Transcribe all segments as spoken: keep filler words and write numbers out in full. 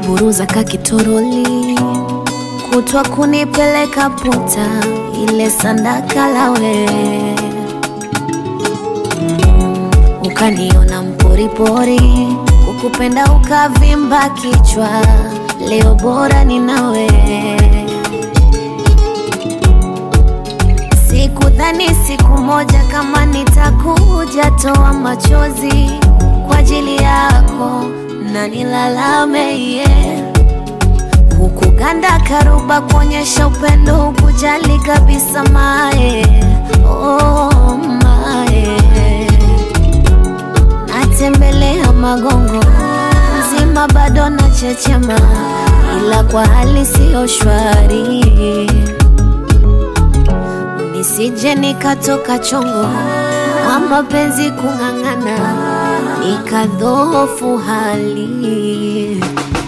buruza kakitoroli, kutwa kunipeleka puta ile sandaka lawe. Ukaniona mporipori, kukupenda ukavimba kichwa, leo bora ni nawe. Sikudhani siku moja kama nitakuja toa machozi kwa ajili yako na nilalame, yeah. Kukuganda karuba kuonyesha upendo, kujali kabisa mae, oh mae. Natembelea magongo mzima bado na chechema, ila kwa hali sio shwari. Nisije nikatoka chongo kwa mapenzi kung'ang'ana, nikadhofu hali.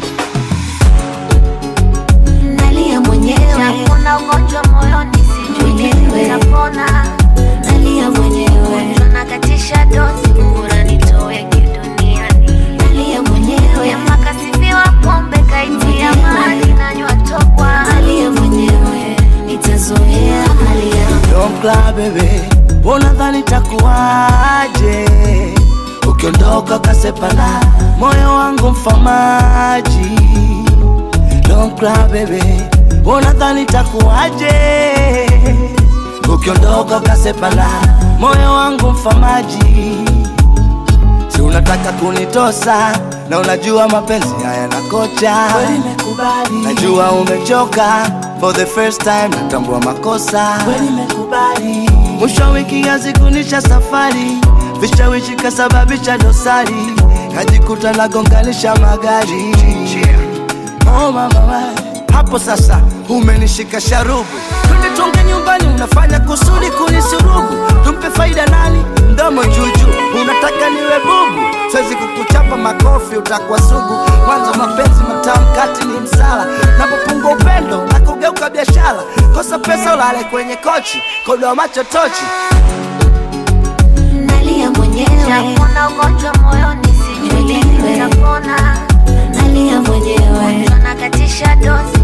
Nalia mwenyewe, kuna ugonjwa moyoni sijui nitapona. Nalia mwenyewe, tunakatisha dozi bora nitoe duniani. Nalia mwenyewe, makasifiwa pombe kaitia maji nanywa tokwa. Nalia mwenyewe, nitazoea hali yangu. Don't cry baby, unadhani takuaje ukiondoka kasepana moyo wangu mfamaji. Don't cry baby, unadhani takuaje ukiondoka kasepana moyo wangu mfamaji. Si unataka kunitosa na unajua mapenzi haya na kocha. Kweli nimekubali, najua umechoka, for the first time natambua makosa. Kweli nimekubali, mwisho wiki yazi kunisha safari, vishawishi kasababisha dosari, kajikuta nagonganisha magari. Oh mama, hapo sasa umenishika sharubu. Twende tuonge nyumbani, unafanya kusudi kunisurubu. Tumpe faida nani? Mdomo juju, unataka niwe bubu. Siwezi kukuchapa makofi utakuwa sugu. Mwanzo mapenzi matamu kati ni msala, napopunga upendo na kugeuka biashara. Kosa pesa ulale kwenye kochi, kodoa macho tochi. Nalia mwenyewe, kuna ugonjwa moyoni sijui nitapona. Nalia mwenyewe, tunakatisha dozi